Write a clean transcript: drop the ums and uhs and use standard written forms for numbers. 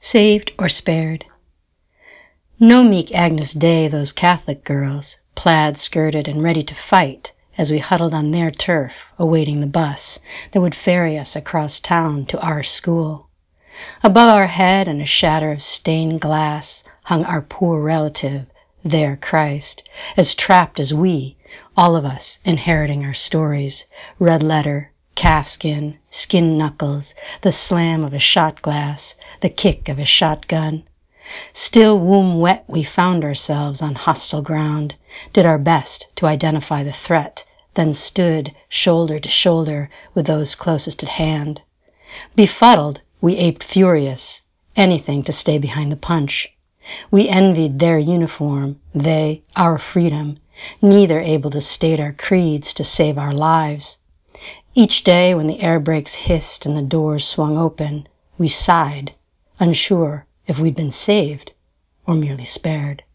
Saved or spared. No meek Agnus Dei, those Catholic girls, plaid-skirted and ready to fight, as we huddled on their turf, awaiting the bus that would ferry us across town to our school. Above our head, in a shatter of stained glass, hung our poor relative, their Christ, as trapped as we, all of us inheriting our stories, red letter, calfskin, skin knuckles, the slam of a shot glass, the kick of a shotgun. Still womb wet, we found ourselves on hostile ground, did our best to identify the threat, then stood shoulder to shoulder with those closest at hand. Befuddled, we aped furious, anything to stay behind the punch. We envied their uniform, they our freedom, neither able to state our creeds to save our lives. Each day when the air brakes hissed and the doors swung open, we sighed, unsure if we'd been saved or merely spared.